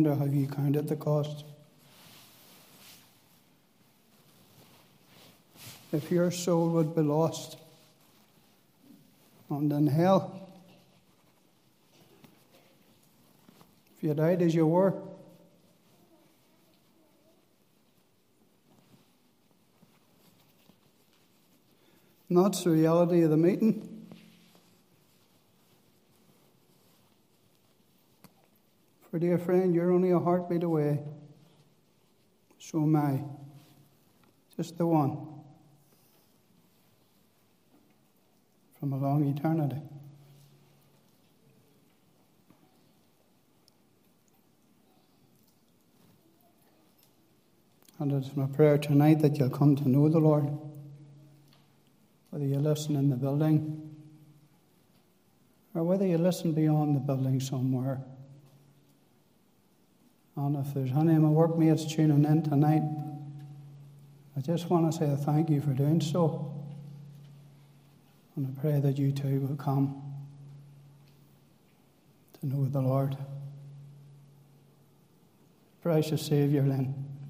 wonder, have you counted the cost? If your soul would be lost and in hell, if you died as you were, and that's the reality of the meeting. For dear friend, you're only a heartbeat away. So am I. Just the one. From a long eternity. And it's my prayer tonight that you'll come to know the Lord. Whether you listen in the building or whether you listen beyond the building somewhere. And if there's any of my workmates tuning in tonight, I just want to say a thank you for doing so. And I pray that you too will come to know the Lord. Precious Saviour, Lynn.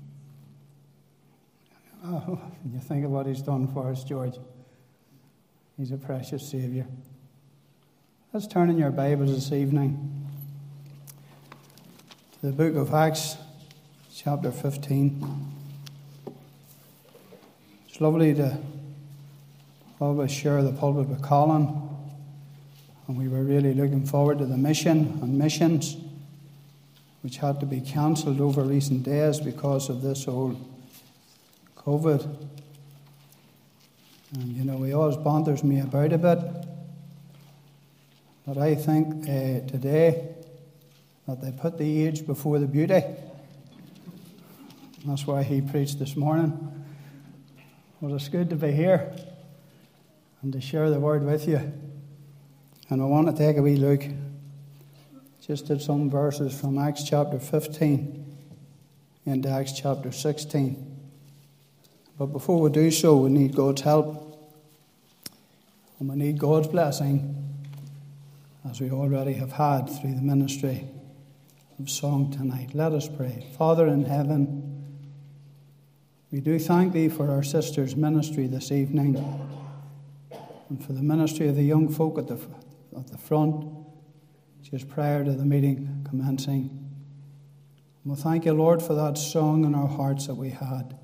Oh, when you think of what He's done for us, George. He's a precious Saviour. Let's turn in your Bibles this evening to the book of Acts, chapter 15. It's lovely to always share the pulpit with Colin, and we were really looking forward to the mission and missions, which had to be cancelled over recent days because of this old COVID. And he always bothers me about a bit, but I think today that they put the age before the beauty. And that's why he preached this morning. Well, it's good to be here and to share the word with you. And I want to take a wee look just at some verses from Acts chapter 15 into Acts chapter 16. But before we do so, we need God's help. And we need God's blessing, as we already have had through the ministry of song tonight. Let us pray. Father in heaven, we do thank Thee for our sister's ministry this evening, and for the ministry of the young folk at the front, just prior to the meeting commencing. And we thank You, Lord, for that song in our hearts that we had.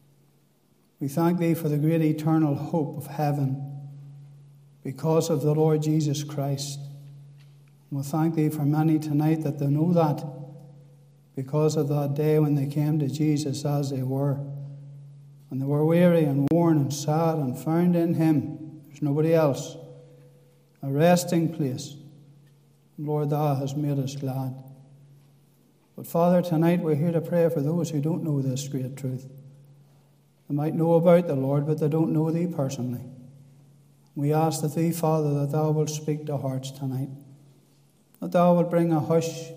We thank Thee for the great eternal hope of heaven because of the Lord Jesus Christ. And we thank Thee for many tonight that they know that because of that day when they came to Jesus as they were. And they were weary and worn and sad and found in Him, there's nobody else, a resting place. Lord, Thou hast made us glad. But Father, tonight we're here to pray for those who don't know this great truth. They might know about the Lord, but they don't know Thee personally. We ask that Thee, Father, that Thou wilt speak to hearts tonight, that Thou wilt bring a hush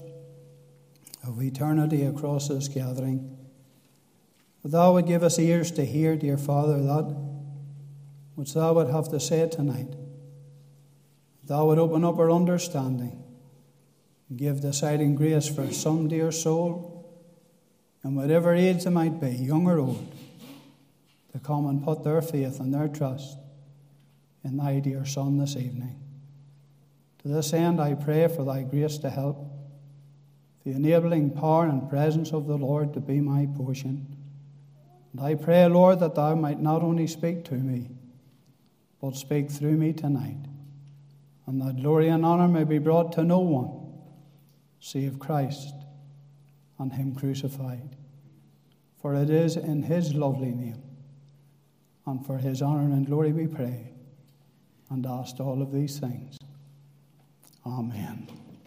of eternity across this gathering, that Thou would give us ears to hear, dear Father, that which Thou would have to say tonight. Thou would open up our understanding and give deciding grace for some dear soul, and whatever age they might be, young or old, to come and put their faith and their trust in Thy dear Son this evening. To this end I pray for Thy grace to help, the enabling power and presence of the Lord to be my portion. And I pray, Lord, that Thou might not only speak to me, but speak through me tonight, and that glory and honour may be brought to no one save Christ and Him crucified. For it is in His lovely name and for His honour and glory we pray and ask all of these things. Amen.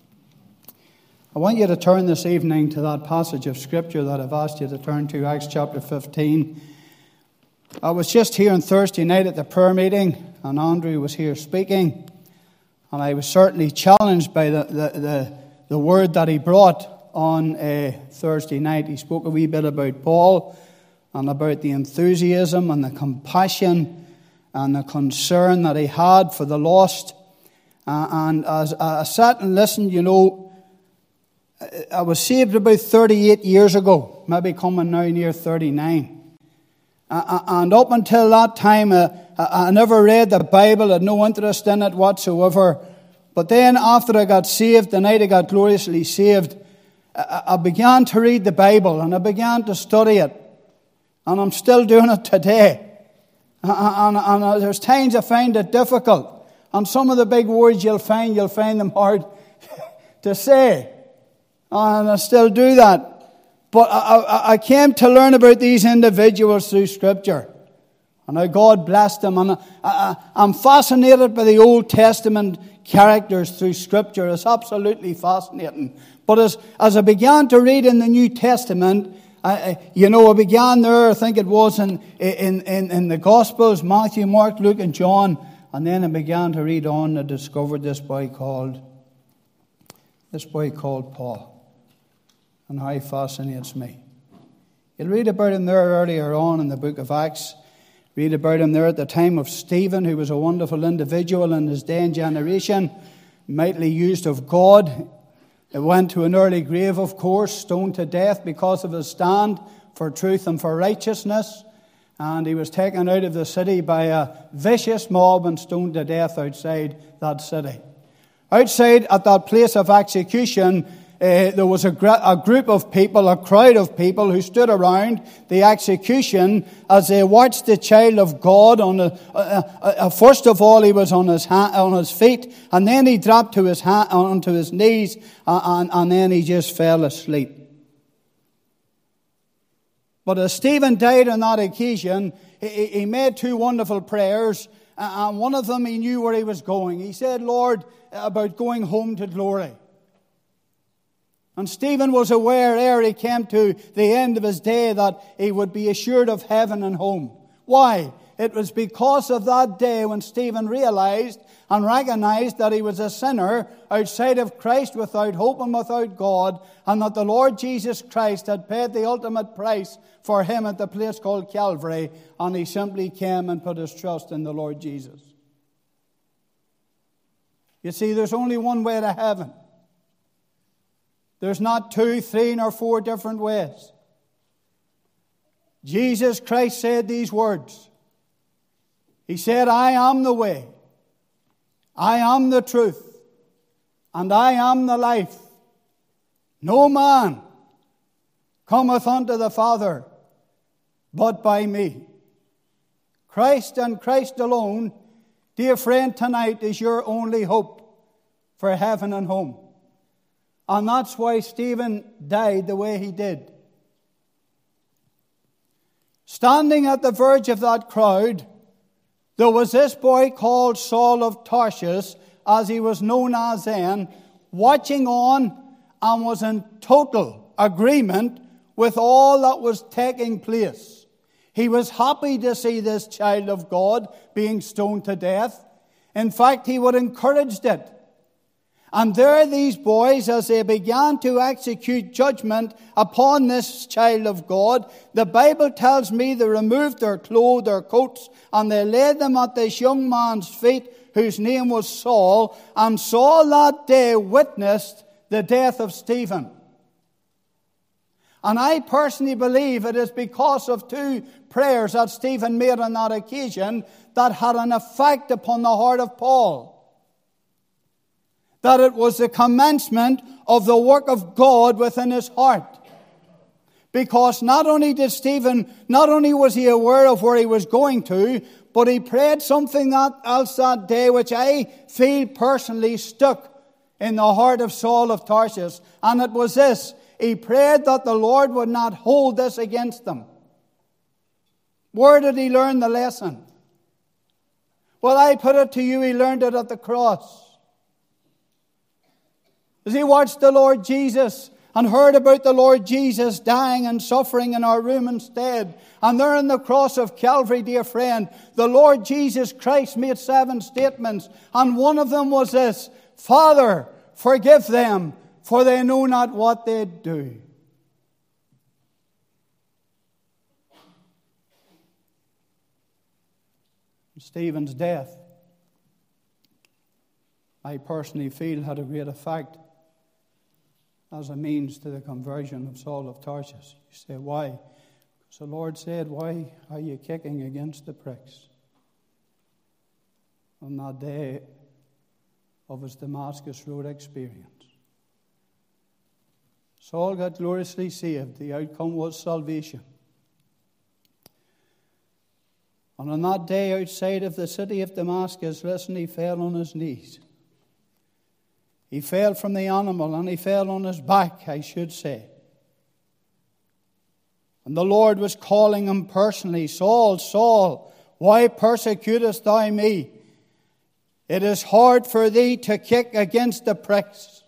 I want you to turn this evening to that passage of Scripture that I've asked you to turn to, Acts chapter 15. I was just here on Thursday night at the prayer meeting, and Andrew was here speaking, and I was certainly challenged by the word that he brought on a Thursday night. He spoke a wee bit about Paul and about the enthusiasm and the compassion and the concern that he had for the lost. And as I sat and listened, I was saved about 38 years ago, maybe coming now near 39. And up until that time, I never read the Bible, had no interest in it whatsoever. But then after I got saved, the night I got gloriously saved, I began to read the Bible and I began to study it. And I'm still doing it today. And there's times I find it difficult. And some of the big words you'll find them hard to say. And I still do that. But I came to learn about these individuals through Scripture. And how God blessed them. And I'm fascinated by the Old Testament characters through Scripture. It's absolutely fascinating. But as I began to read in the New Testament, I began there, I think it was in the Gospels, Matthew, Mark, Luke, and John. And then I began to read on and discovered this boy called Paul. And how he fascinates me. You'll read about him there earlier on in the book of Acts. Read about him there at the time of Stephen, who was a wonderful individual in his day and generation, mightily used of God. He went to an early grave, of course, stoned to death because of his stand for truth and for righteousness. And he was taken out of the city by a vicious mob and stoned to death outside that city. Outside at that place of execution, there was a group of people, a crowd of people who stood around the execution as they watched the child of God. First of all, he was on his feet, and then he dropped onto his knees, and then he just fell asleep. But as Stephen died on that occasion, he made two wonderful prayers, and one of them he knew where he was going. He said, Lord, about going home to glory. And Stephen was aware ere he came to the end of his day that he would be assured of heaven and home. Why? It was because of that day when Stephen realized and recognized that he was a sinner outside of Christ, without hope and without God, and that the Lord Jesus Christ had paid the ultimate price for him at the place called Calvary, and he simply came and put his trust in the Lord Jesus. You see, there's only one way to heaven. There's not 2, 3, or 4 different ways. Jesus Christ said these words. He said, I am the way, I am the truth, and I am the life. No man cometh unto the Father but by me. Christ and Christ alone, dear friend, tonight is your only hope for heaven and home. And that's why Stephen died the way he did. Standing at the verge of that crowd, there was this boy called Saul of Tarsus, as he was known as then, watching on and was in total agreement with all that was taking place. He was happy to see this child of God being stoned to death. In fact, he would encourage it. And there these boys, as they began to execute judgment upon this child of God, the Bible tells me they removed their clothes, their coats, and they laid them at this young man's feet, whose name was Saul, and Saul that day witnessed the death of Stephen. And I personally believe it is because of 2 prayers that Stephen made on that occasion that had an effect upon the heart of Paul. That it was the commencement of the work of God within his heart. Because not only was he aware of where he was going to, but he prayed something else that day which I feel personally stuck in the heart of Saul of Tarsus. And it was this: he prayed that the Lord would not hold this against them. Where did he learn the lesson? Well, I put it to you, he learned it at the cross. As he watched the Lord Jesus and heard about the Lord Jesus dying and suffering in our room instead. And there on the cross of Calvary, dear friend, the Lord Jesus Christ made 7 statements. And one of them was this: Father, forgive them, for they know not what they do. Stephen's death, I personally feel, had a great effect as a means to the conversion of Saul of Tarsus. You say, why? Because the Lord said, why are you kicking against the pricks? On that day of his Damascus Road experience. Saul got gloriously saved. The outcome was salvation. And on that day outside of the city of Damascus, listen, he fell on his knees. He fell from the animal and he fell on his back, I should say. And the Lord was calling him personally, Saul, Saul, why persecutest thou me? It is hard for thee to kick against the pricks.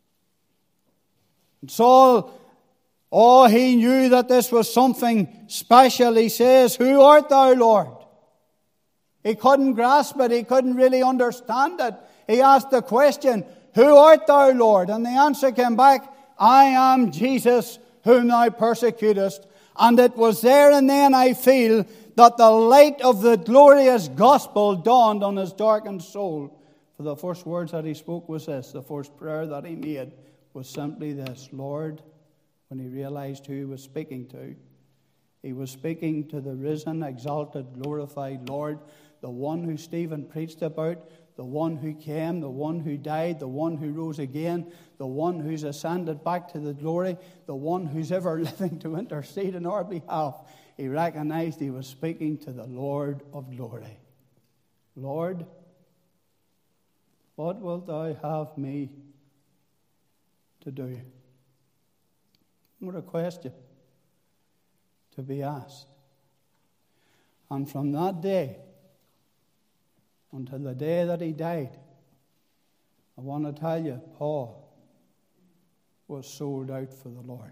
And Saul, he knew that this was something special. He says, who art thou, Lord? He couldn't grasp it. He couldn't really understand it. He asked the question, who art thou, Lord? And the answer came back, I am Jesus whom thou persecutest. And it was there and then, I feel, that the light of the glorious gospel dawned on his darkened soul. For the first words that he spoke was this. The first prayer that he made was simply this. Lord, when he realized who he was speaking to, he was speaking to the risen, exalted, glorified Lord, the one who Stephen preached about, the one who came, the one who died, the one who rose again, the one who's ascended back to the glory, the one who's ever living to intercede on our behalf. He recognized he was speaking to the Lord of glory. Lord, what wilt thou have me to do? What a question to be asked. And from that day until the day that he died, I want to tell you, Paul was sold out for the Lord.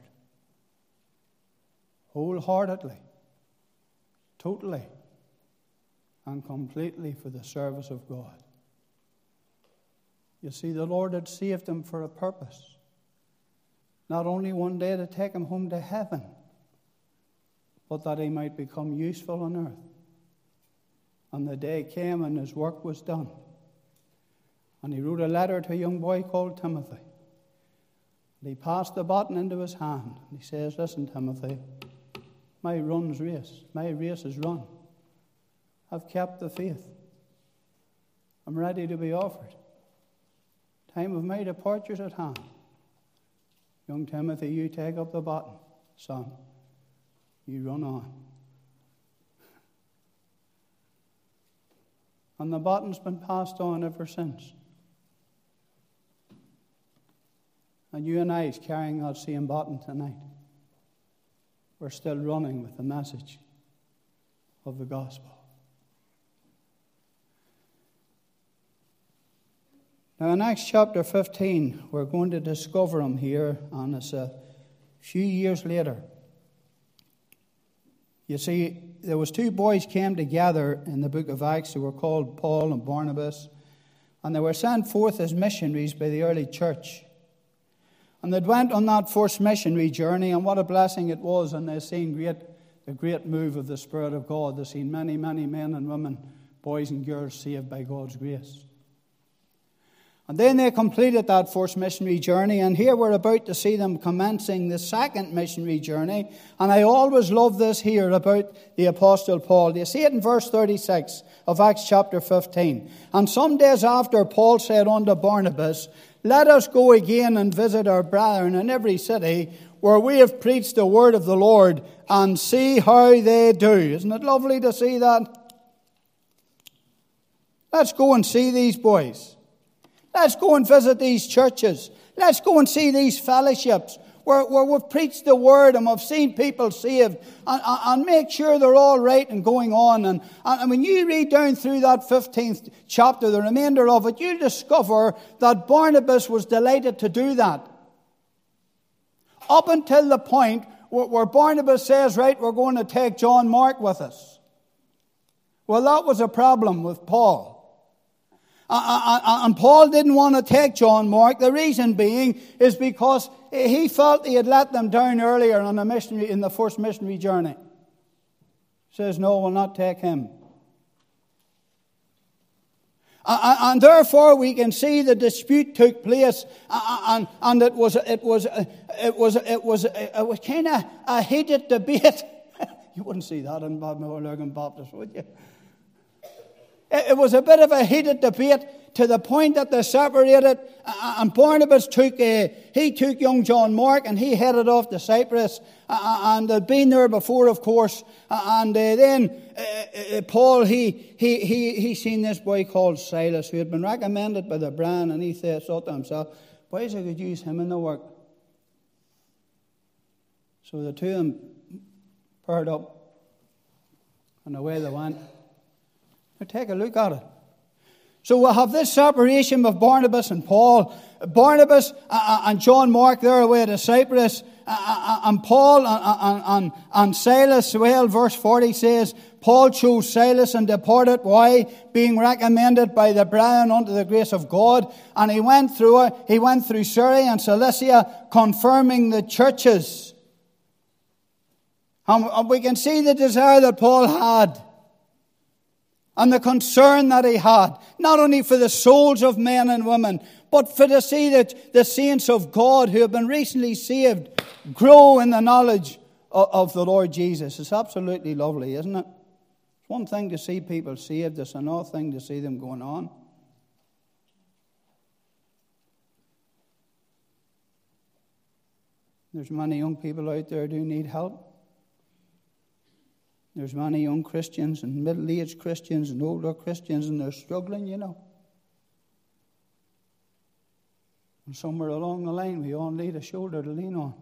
Wholeheartedly, totally, and completely for the service of God. You see, the Lord had saved him for a purpose. Not only one day to take him home to heaven, but that he might become useful on earth. And the day came and his work was done. And he wrote a letter to a young boy called Timothy. And he passed the baton into his hand. And he says, listen, Timothy, my race is run. I've kept the faith. I'm ready to be offered. Time of my departure's at hand. Young Timothy, you take up the baton. Son, you run on. And the baton's been passed on ever since. And you and I is carrying that same baton tonight. We're still running with the message of the gospel. Now in Acts chapter 15, we're going to discover him here, and it's a few years later. You see, there was two boys came together in the book of Acts who were called Paul and Barnabas, and they were sent forth as missionaries by the early church. And they went on that first missionary journey, and what a blessing it was, and they've seen the great move of the Spirit of God. They've seen many, many men and women, boys and girls saved by God's grace. And then they completed that first missionary journey, and here we're about to see them commencing the second missionary journey. And I always love this here about the Apostle Paul. You see it in verse 36 of Acts chapter 15. And some days after, Paul said unto Barnabas, let us go again and visit our brethren in every city where we have preached the word of the Lord, and see how they do. Isn't it lovely to see that? Let's go and see these boys. Let's go and visit these churches. Let's go and see these fellowships where we've preached the word and we've seen people saved, and make sure they're all right and going on. And when you read down through that 15th chapter, the remainder of it, you'll discover that Barnabas was delighted to do that. Up until the point where Barnabas says, right, we're going to take John Mark with us. Well, that was a problem with Paul. And Paul didn't want to take John Mark. The reason being is because he felt he had let them down earlier on in the first missionary journey. He says, no, we'll not take him. And therefore we can see the dispute took place, and it was kind of a heated debate. You wouldn't see that in Lurgan Baptist, would you? It was a bit of a heated debate to the point that they separated, and Barnabas took young John Mark and he headed off to Cyprus, and they'd been there before, of course, and then Paul, he seen this boy called Silas who had been recommended by the Brian, and he thought to himself, boys, I could use him in the work. So the two of them paired up and away they went. Now take a look at it. So we'll have this separation of Barnabas and Paul. Barnabas and John Mark, they're away to Cyprus. And Paul and Silas, well, verse 40 says, Paul chose Silas and departed. Why? Being recommended by the brethren unto the grace of God. And he went through Syria and Cilicia, confirming the churches. And we can see the desire that Paul had, and the concern that he had, not only for the souls of men and women, but for to see that the saints of God who have been recently saved grow in the knowledge of the Lord Jesus. It's absolutely lovely, isn't it? It's one thing to see people saved, it's another thing to see them going on. There's many young people out there who need help. There's many young Christians and middle-aged Christians and older Christians, and they're struggling, you know. And somewhere along the line, we all need a shoulder to lean on.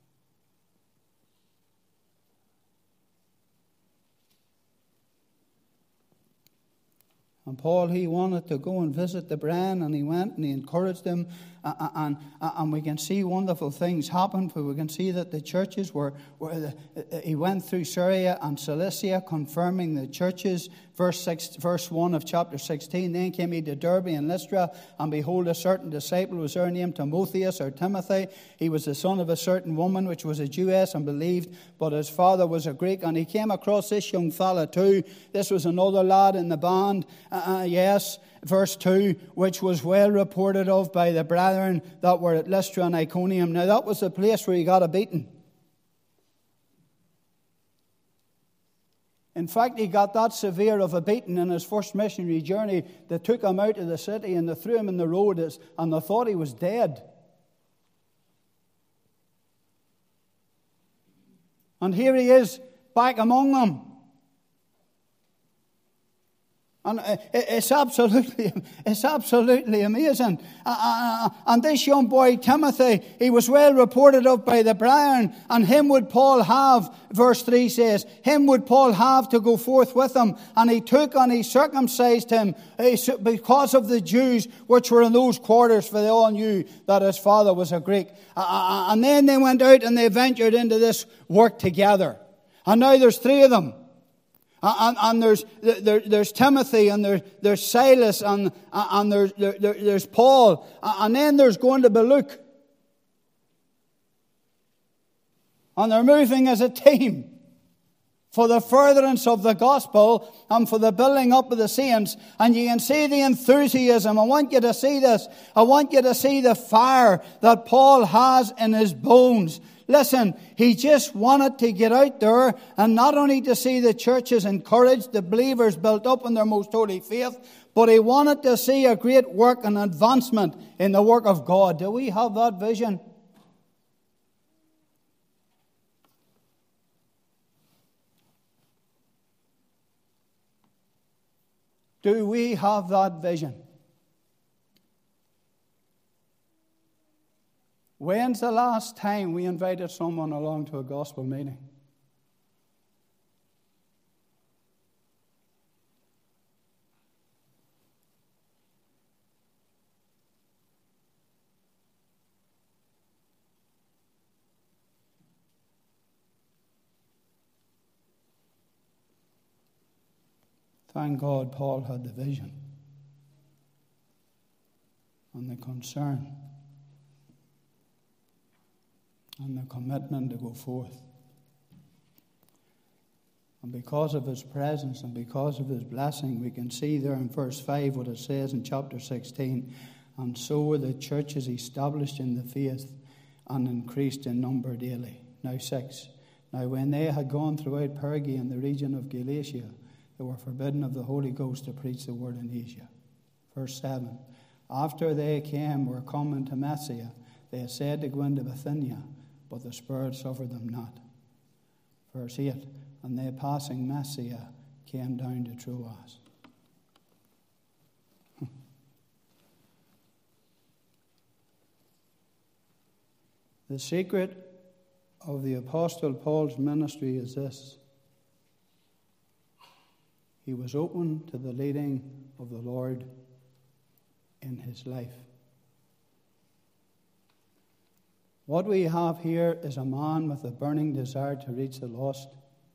And Paul, he wanted to go and visit the brethren, and he went and he encouraged them. And we can see wonderful things happen, for we can see that the churches he went through Syria and Cilicia, confirming the churches. Verse 1 of chapter 16, then came he to Derbe and Lystra, and behold, a certain disciple was there named Timotheus or Timothy. He was the son of a certain woman, which was a Jewess and believed, but his father was a Greek. And he came across this young fella too. This was another lad in the band, yes. Verse 2, which was well reported of by the brethren that were at Lystra and Iconium. Now that was the place where he got a beating. In fact, he got that severe of a beating in his first missionary journey. They took him out of the city and they threw him in the road, and they thought he was dead. And here he is back among them. And it's absolutely amazing. And this young boy, Timothy, he was well reported of by the brethren, and him would Paul have, verse 3 says, him would Paul have to go forth with him. And he took and he circumcised him because of the Jews which were in those quarters, for they all knew that his father was a Greek. And then they went out and they ventured into this work together. And now there's three of them. And there's Timothy, and there's Silas, and there's Paul, and then there's going to be Luke. And they're moving as a team for the furtherance of the gospel and for the building up of the saints. And you can see the enthusiasm. I want you to see this. I want you to see the fire that Paul has in his bones. Listen, he just wanted to get out there and not only to see the churches encouraged, the believers built up in their most holy faith, but he wanted to see a great work and advancement in the work of God. Do we have that vision? Do we have that vision? When's the last time we invited someone along to a gospel meeting? Thank God Paul had the vision and the concern and the commitment to go forth. And because of his presence and because of his blessing, we can see there in verse 5 what it says in chapter 16. And so were the churches established in the faith and increased in number daily. Now 6. Now when they had gone throughout Perga and the region of Galatia, they were forbidden of the Holy Ghost to preach the word in Asia. Verse 7. After they were come into Mysia, they said to go into Bithynia, but the Spirit suffered them not. Verse 8. And they passing Mysia came down to Troas. The secret of the Apostle Paul's ministry is this. He was open to the leading of the Lord in his life. What we have here is a man with a burning desire to reach the lost.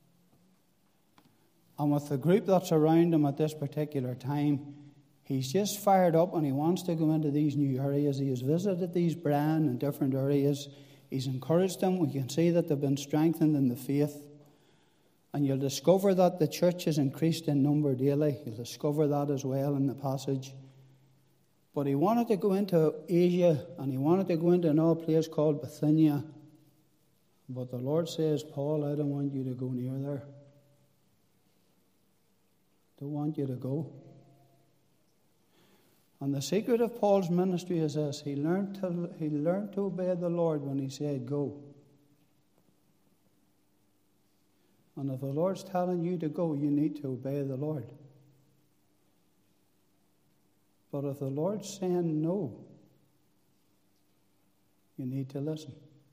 And with the group that's around him at this particular time, he's just fired up and he wants to go into these new areas. He has visited these brethren in different areas. He's encouraged them. We can see that they've been strengthened in the faith. And you'll discover that the church has increased in number daily. You'll discover that as well in the passage. But he wanted to go into Asia, and he wanted to go into another place called Bithynia. But the Lord says, Paul, I don't want you to go near there. Don't want you to go. And the secret of Paul's ministry is this. He learned to obey the Lord when he said, go. And if the Lord's telling you to go, you need to obey the Lord. But if the Lord's saying no, you need to listen.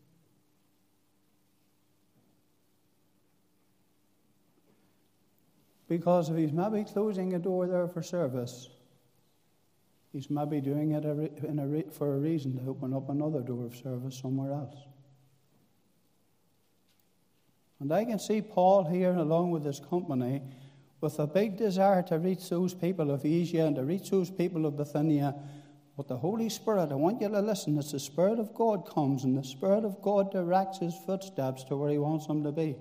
Because if he's maybe closing a door there for service, he's maybe doing it for a reason to open up another door of service somewhere else. And I can see Paul here, along with his company, with a big desire to reach those people of Asia and to reach those people of Bithynia. But the Holy Spirit, I want you to listen, as the Spirit of God comes and the Spirit of God directs his footsteps to where he wants them to be.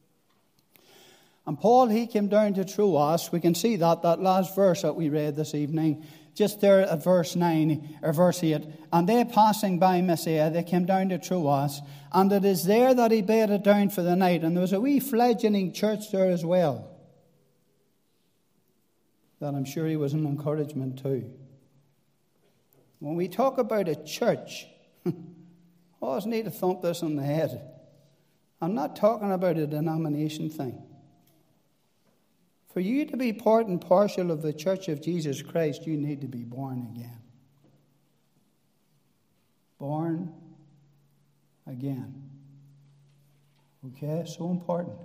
And Paul, he came down to Troas. We can see that last verse that we read this evening, just there at verse 9 or verse 8. And they passing by Mysia, they came down to Troas, and it is there that he bedded down for the night. And there was a wee fledgling church there as well, that I'm sure he was an encouragement to. When we talk about a church, I always need to thump this on the head. I'm not talking about a denomination thing. For you to be part and parcel of the Church of Jesus Christ, you need to be born again. Born again. Okay, so important.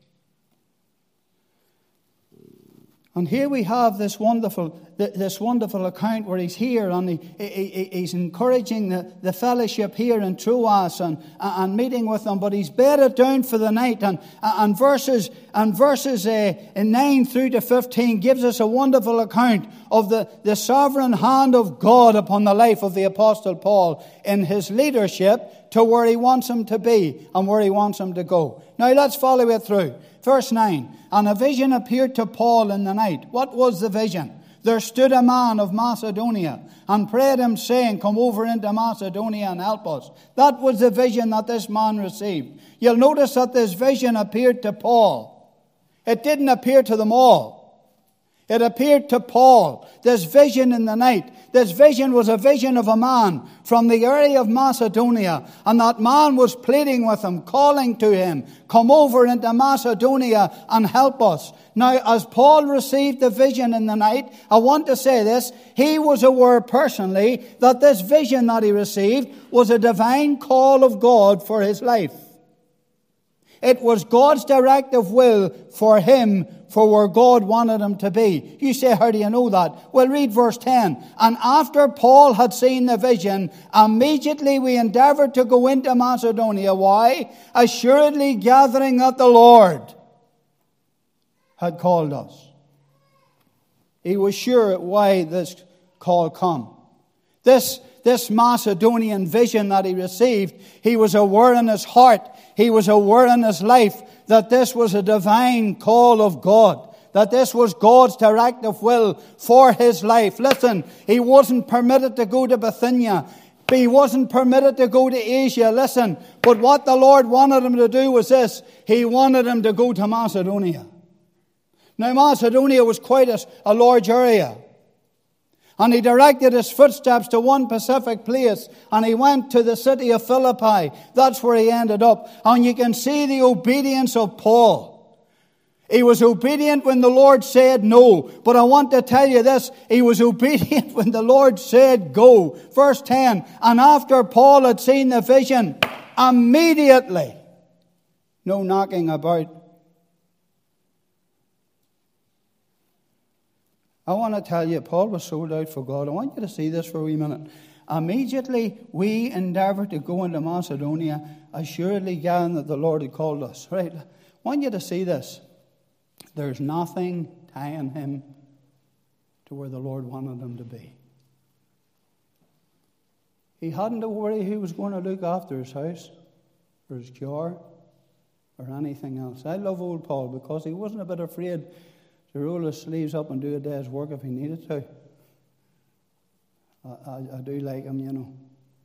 And here we have this wonderful account where he's here and he's encouraging the fellowship here in Troas and meeting with them. But he's bedded down for the night. And verses 9 through to 15 gives us a wonderful account of the sovereign hand of God upon the life of the Apostle Paul in his leadership to where he wants him to be and where he wants him to go. Now let's follow it through. Verse 9, and a vision appeared to Paul in the night. What was the vision? There stood a man of Macedonia and prayed him, saying, come over into Macedonia and help us. That was the vision that this man received. You'll notice that this vision appeared to Paul. It didn't appear to them all. It appeared to Paul, this vision in the night. This vision was a vision of a man from the area of Macedonia. And that man was pleading with him, calling to him, come over into Macedonia and help us. Now, as Paul received the vision in the night, I want to say this. He was aware personally that this vision that he received was a divine call of God for his life. It was God's directive will for him, for where God wanted him to be. You say, how do you know that? Well, read verse 10. And after Paul had seen the vision, immediately we endeavored to go into Macedonia. Why? Assuredly gathering that the Lord had called us. He was sure why this call come. This this Macedonian vision that he received, he was aware in his heart, he was aware in his life that this was a divine call of God, that this was God's directive will for his life. Listen, he wasn't permitted to go to Bithynia. He wasn't permitted to go to Asia. Listen, but what the Lord wanted him to do was this. He wanted him to go to Macedonia. Now, Macedonia was quite a large area. And he directed his footsteps to one specific place. And he went to the city of Philippi. That's where he ended up. And you can see the obedience of Paul. He was obedient when the Lord said no. But I want to tell you this. He was obedient when the Lord said go. Verse 10. And after Paul had seen the vision, immediately, no knocking about. I want to tell you, Paul was sold out for God. I want you to see this for a wee minute. Immediately, we endeavoured to go into Macedonia, assuredly gathering that the Lord had called us. Right? I want you to see this. There's nothing tying him to where the Lord wanted him to be. He hadn't to worry who was going to look after his house, or his jar, or anything else. I love old Paul because he wasn't a bit afraid to roll his sleeves up and do a day's work if he needed to. I do like him, you know.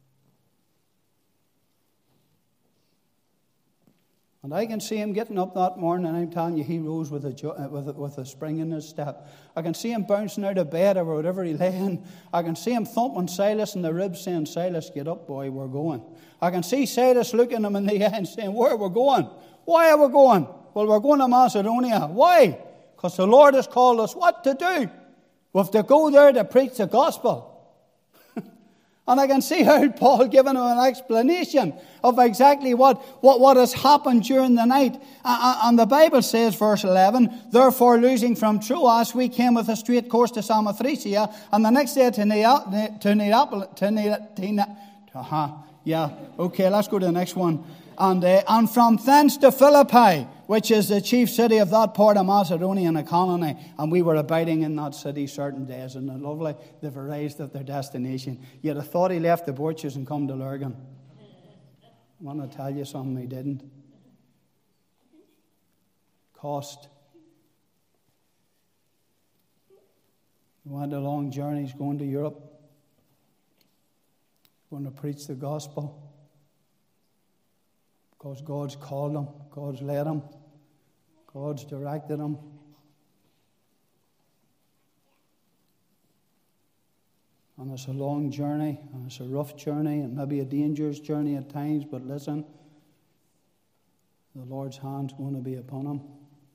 And I can see him getting up that morning, and I'm telling you, he rose with a spring in his step. I can see him bouncing out of bed or whatever he lay in. I can see him thumping Silas in the ribs, saying, Silas, get up, boy, we're going. I can see Silas looking him in the eye and saying, where are we going? Why are we going? Well, we're going to Macedonia. Why? Because the Lord has called us what to do? We have to go there to preach the gospel. And I can see how Paul giving him an explanation of exactly what has happened during the night. And the Bible says, verse 11, therefore losing from Troas, we came with a straight course to Samothracia, and the next day to Neapolis. Okay, let's go to the next one. And from thence to Philippi, which is the chief city of that part of Macedonia and a colony. And we were abiding in that city certain days. And lovely, they've arrived at their destination. You'd have thought he left the Borches and come to Lurgan. I want to tell you something, he didn't. Cost. He went on long journeys going to Europe. Going to preach the gospel. Because God's called him, God's led him, God's directed him. And it's a long journey, and it's a rough journey, and maybe a dangerous journey at times, but listen, the Lord's hand's going to be upon him.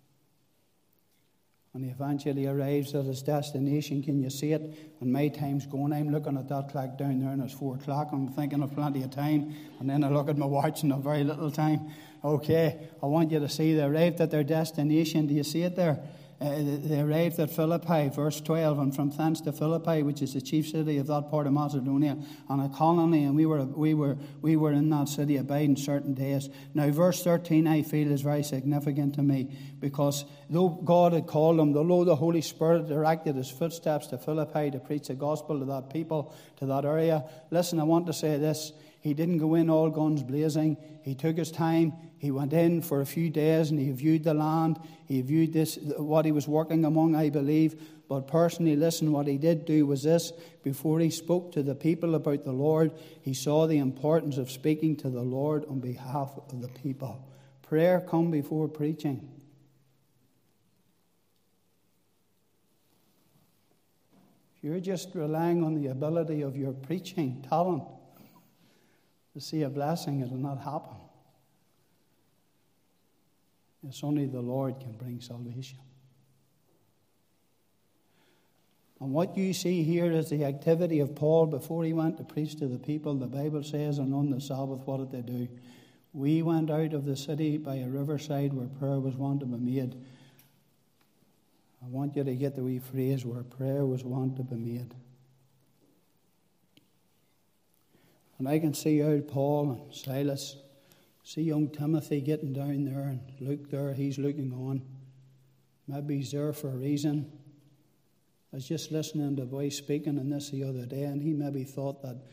And he eventually arrives at his destination. Can you see it? And my time's going. I'm looking at that clock down there and it's 4 o'clock. I'm thinking of plenty of time. And then I look at my watch and I've very little time. Okay, I want you to see they arrived at their destination. Do you see it there? They arrived at Philippi, verse 12, and from thence to Philippi, which is the chief city of that part of Macedonia, and a colony, and we were in that city abiding certain days. Now, verse 13, I feel, is very significant to me, because though God had called him, though the Holy Spirit directed his footsteps to Philippi to preach the gospel to that people, to that area, listen, I want to say this. He didn't go in all guns blazing. He took his time. He went in for a few days and he viewed the land. He viewed this, what he was working among, I believe. But personally, listen, what he did do was this. Before he spoke to the people about the Lord, he saw the importance of speaking to the Lord on behalf of the people. Prayer come before preaching. If you're just relying on the ability of your preaching talent to see a blessing, it will not happen. It's only the Lord can bring salvation. And what you see here is the activity of Paul before he went to preach to the people. The Bible says, and on the Sabbath, what did they do? We went out of the city by a riverside where prayer was wont to be made. I want you to get the wee phrase, where prayer was wont to be made. And I can see out Paul and Silas. See young Timothy getting down there, and Luke there, he's looking on. Maybe he's there for a reason. I was just listening to a voice speaking in this the other day, and he maybe thought that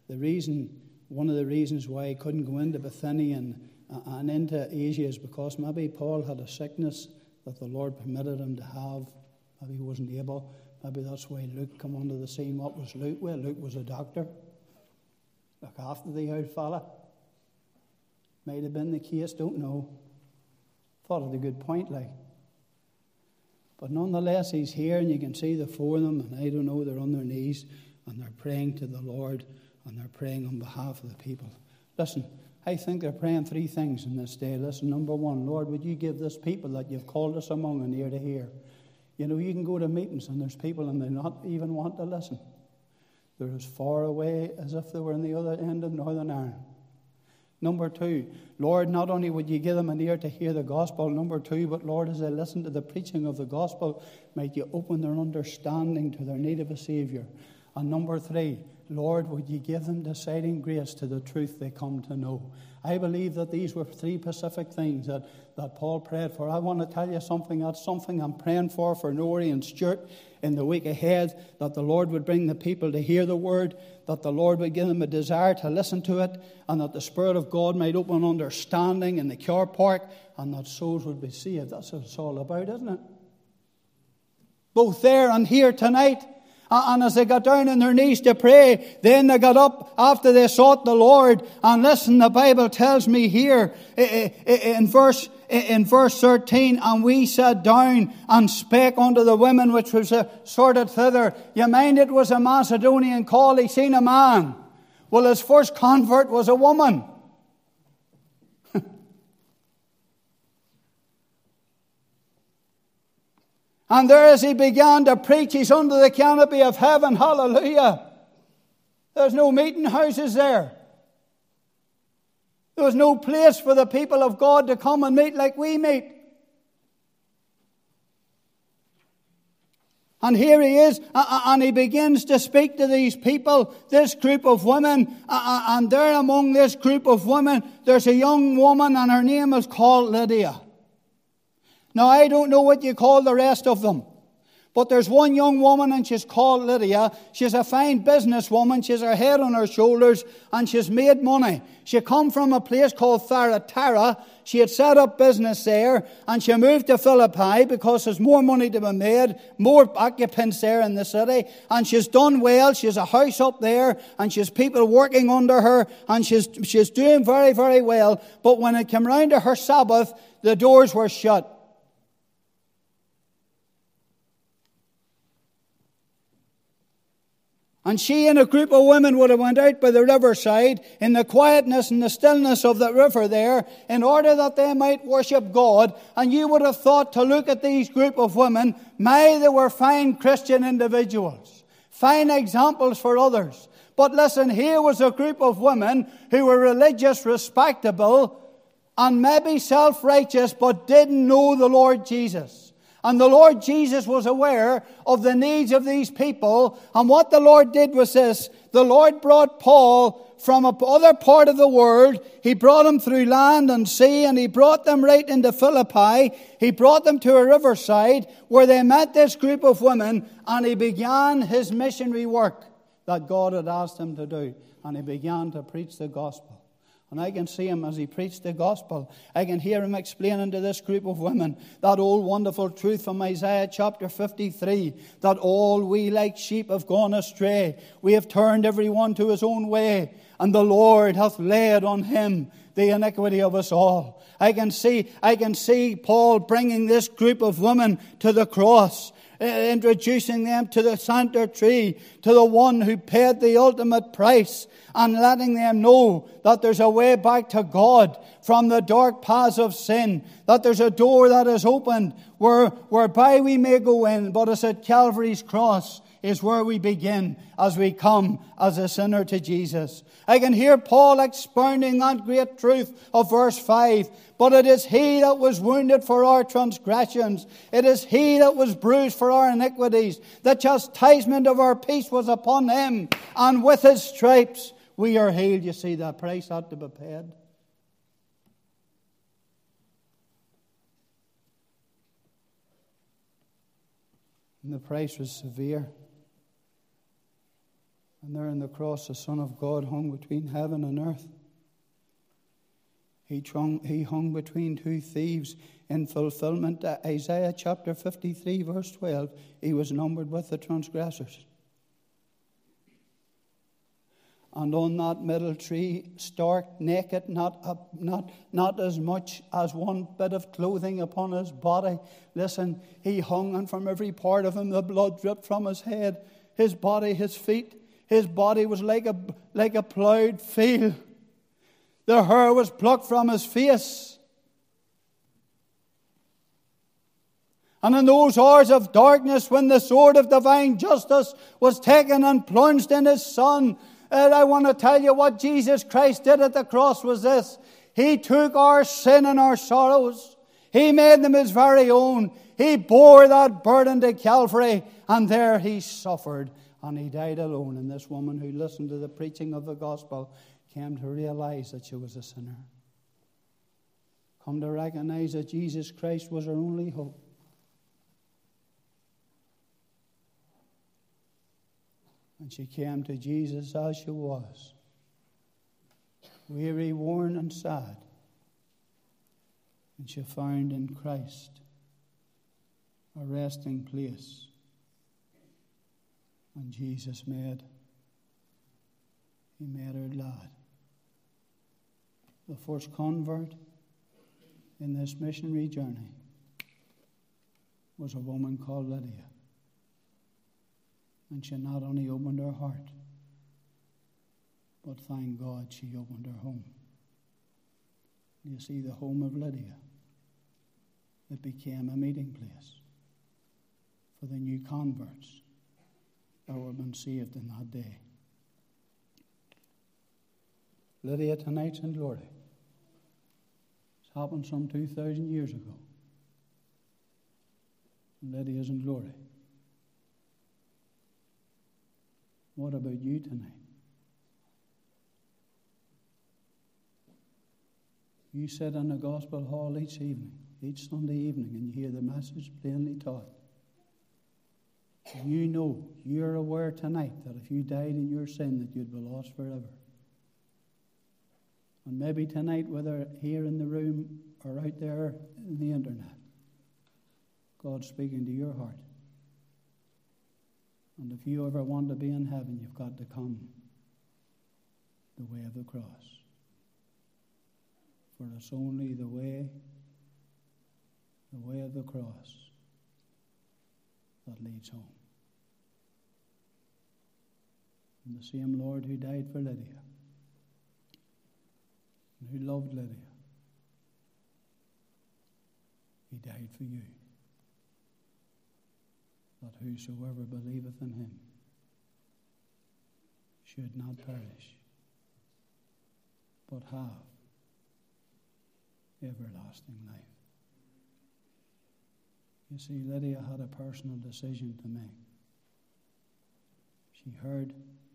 one of the reasons why he couldn't go into Bithynia and into Asia is because maybe Paul had a sickness that the Lord permitted him to have. Maybe he wasn't able. Maybe that's why Luke come onto the scene. What was Luke? Well, Luke was a doctor. Look after the old fella. Might have been the case, don't know. Thought it a good point, like. But nonetheless, he's here, and you can see the four of them, and I don't know, they're on their knees, and they're praying to the Lord, and they're praying on behalf of the people. Listen, I think they're praying three things in this day. Listen, number one, Lord, would you give this people that you've called us among an ear to hear? You know, you can go to meetings, and there's people, and they not even want to listen. They're as far away as if they were in the other end of Northern Ireland. Number two, Lord, not only would you give them an ear to hear the gospel, number two, but Lord, as they listen to the preaching of the gospel, might you open their understanding to their need of a Saviour. And number three, Lord, would you give them deciding grace to the truth they come to know. I believe that these were three specific things that Paul prayed for. I want to tell you something. That's something I'm praying for Norrie and Stuart in the week ahead, that the Lord would bring the people to hear the word, that the Lord would give them a desire to listen to it, and that the Spirit of God might open understanding in the car park, and that souls would be saved. That's what it's all about, isn't it? Both there and here tonight. And as they got down on their knees to pray, then they got up after they sought the Lord. And listen, the Bible tells me here in verse 13, and we sat down and spake unto the women which was sorted thither. You mind it was a Macedonian call, he seen a man. Well, his first convert was a woman. And there as he began to preach, he's under the canopy of heaven. Hallelujah. There's no meeting houses there. There was no place for the people of God to come and meet like we meet. And here he is, and he begins to speak to these people, this group of women, and there among this group of women, there's a young woman, and her name is called Lydia. Now, I don't know what you call the rest of them. But there's one young woman, and she's called Lydia. She's a fine businesswoman. She's her head on her shoulders, and she's made money. She come from a place called Thyatira. She had set up business there, and she moved to Philippi because there's more money to be made, more occupants there in the city. And she's done well. She's a house up there, and she's people working under her, and she's doing very, very well. But when it came round to her Sabbath, the doors were shut. And she and a group of women would have went out by the riverside in the quietness and the stillness of the river there in order that they might worship God. And you would have thought to look at these group of women, they were fine Christian individuals, fine examples for others. But listen, here was a group of women who were religious, respectable, and maybe self-righteous, but didn't know the Lord Jesus. And the Lord Jesus was aware of the needs of these people. And what the Lord did was this. The Lord brought Paul from another part of the world. He brought him through land and sea, and he brought them right into Philippi. He brought them to a riverside where they met this group of women, and he began his missionary work that God had asked him to do. And he began to preach the gospel. And I can see him as he preached the gospel. I can hear him explaining to this group of women that old wonderful truth from Isaiah chapter 53, that all we like sheep have gone astray. We have turned every one to his own way, and the Lord hath laid on him the iniquity of us all. I can see Paul bringing this group of women to the cross, introducing them to the center tree, to the one who paid the ultimate price, and letting them know that there's a way back to God from the dark paths of sin, that there's a door that is opened whereby we may go in, but it's at Calvary's cross is where we begin as we come as a sinner to Jesus. I can hear Paul expounding that great truth of verse 5. But it is he that was wounded for our transgressions. It is he that was bruised for our iniquities. The chastisement of our peace was upon him, and with his stripes we are healed. You see, that price had to be paid. And the price was severe. And there on the cross, the Son of God hung between heaven and earth. He hung between two thieves in fulfillment to Isaiah chapter 53, verse 12. He was numbered with the transgressors. And on that middle tree, stark naked, not as much as one bit of clothing upon his body. Listen, he hung, and from every part of him the blood dripped from his head, his body, his feet. His body was like a ploughed field. The hair was plucked from his face. And in those hours of darkness, when the sword of divine justice was taken and plunged in his Son, and I want to tell you what Jesus Christ did at the cross was this. He took our sin and our sorrows. He made them his very own. He bore that burden to Calvary, and there he suffered, and he died alone. And this woman who listened to the preaching of the gospel came to realize that she was a sinner. Come to recognize that Jesus Christ was her only hope. And she came to Jesus as she was, weary, worn, and sad. And she found in Christ a resting place. And Jesus made her glad. The first convert in this missionary journey was a woman called Lydia. And she not only opened her heart, but thank God she opened her home. You see, the home of Lydia, it became a meeting place for the new converts that were being saved in that day. Lydia tonight's in glory. It's happened some 2,000 years ago. And Lydia's in glory. What about you tonight? You sit in the gospel hall each evening, each Sunday evening, and you hear the message plainly taught. You know, you're aware tonight that if you died in your sin, that you'd be lost forever. And maybe tonight, whether here in the room or out there in the internet, God's speaking to your heart. And if you ever want to be in heaven, you've got to come the way of the cross. For it's only the way of the cross that leads home. And the same Lord who died for Lydia, and who loved Lydia, he died for you. That whosoever believeth in him should not perish, but have everlasting life. You see, Lydia had a personal decision to make. She heard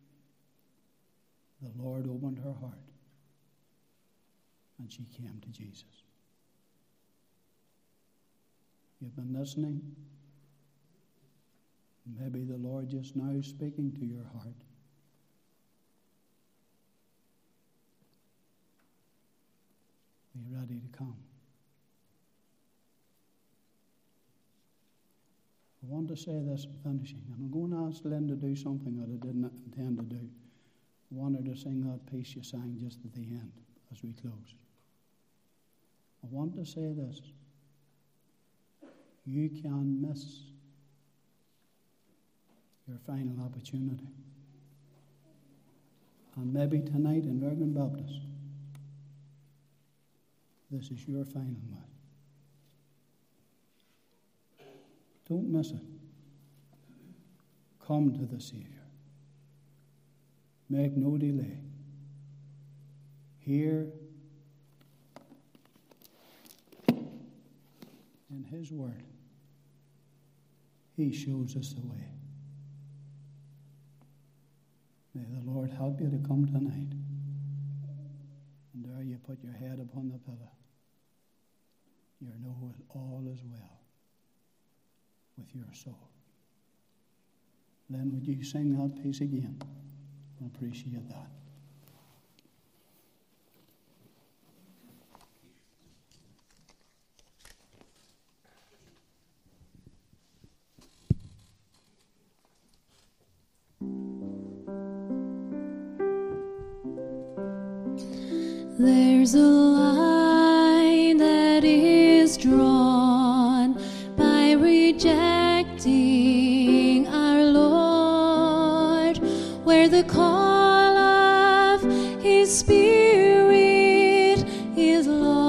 the Lord opened her heart, and she came to Jesus. You've been listening. Maybe the Lord just now is speaking to your heart. Be ready to come. I want to say this in finishing, and I'm going to ask Lynn to do something that I didn't intend to do. I want her to sing that piece you sang just at the end as we close. I want to say this. You can miss your final opportunity. And maybe tonight in Lurgan Baptist, this is your final one. Don't miss it. Come to the Savior. Make no delay. Here in His Word, He shows us the way. May the Lord help you to come tonight. And there you put your head upon the pillow. You know all is well with your soul. Then would you sing that piece again? I appreciate that. There's a line that is drawn by rejecting our Lord, where the call of His Spirit is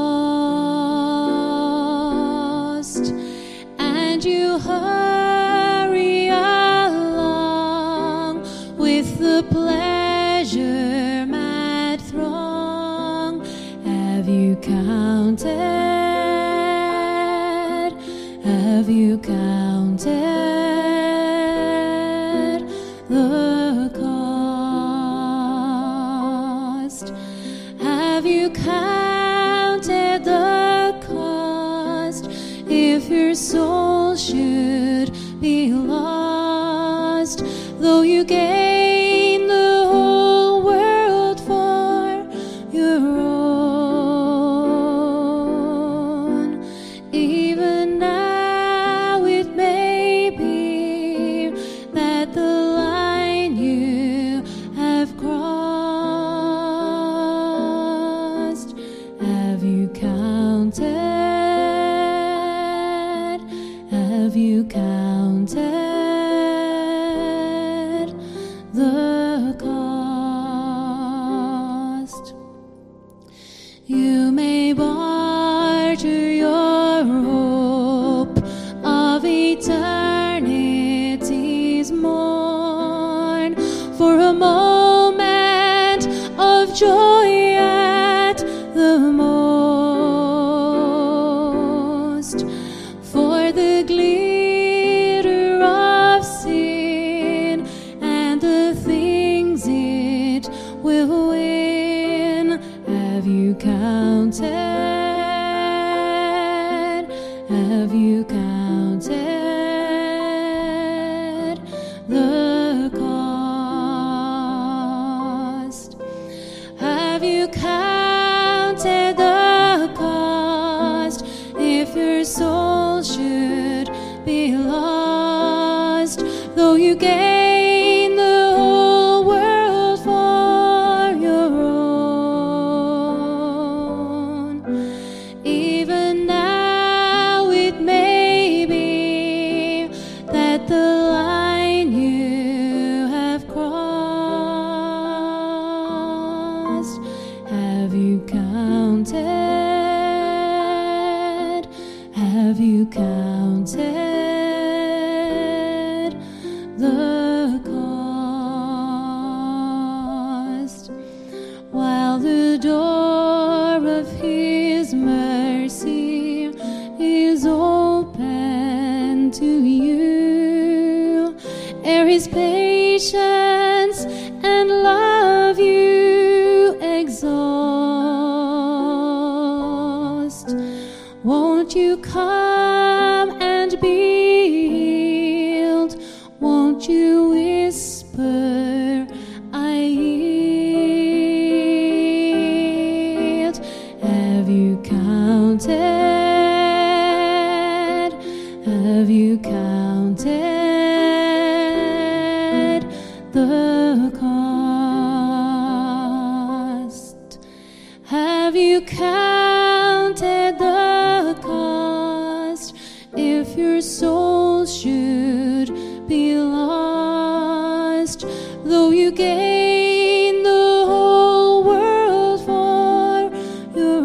lost, and you hurry along with the pleasure mad throng. Have you counted the cost? Have you counted the cost if your soul should be lost, though you gain the whole world for your own? Even now it may be that the line you have crossed. Have you counted? Have you counted the cost? You may barter your hope of eternity's morn for a moment of joy at the most, for the glitter of sin and the things it will win. Have you counted? Have you counted the cost? Have you counted the cost if your soul should be lost, though you gain the whole world for your own? Even now it may be that the line you have crossed. Have you counted? Have you counted the cost? While the door of His mercy is open to you, ere His patience and love you exhaust, won't you come and be healed? Won't you whisper, I yield? Have you counted? Have you counted the cost? Have you counted the cost if your soul should be lost, though you gain the whole world for your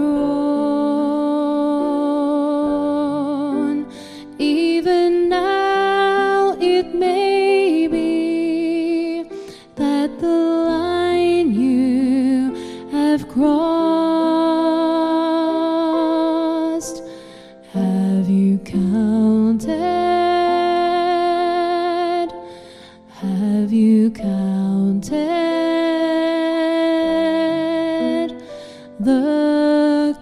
own? Even now it may be that the line you have crossed. Have you counted? Have you counted the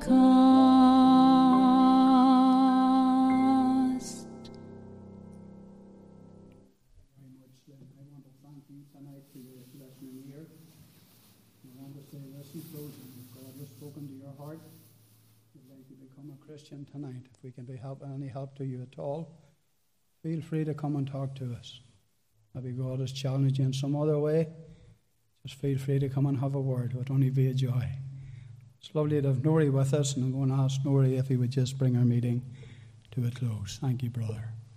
cost? Very much, Lynn. want to thank you tonight for your listening ear. I want to say this in closing. If God has spoken to your heart, you'd like to become a Christian tonight. If we can be any help to you at all, feel free to come and talk to us. Maybe God has challenged you in some other way. Just feel free to come and have a word. It would only be a joy. It's lovely to have Nori with us, and I'm going to ask Nori if he would just bring our meeting to a close. Thank you, brother.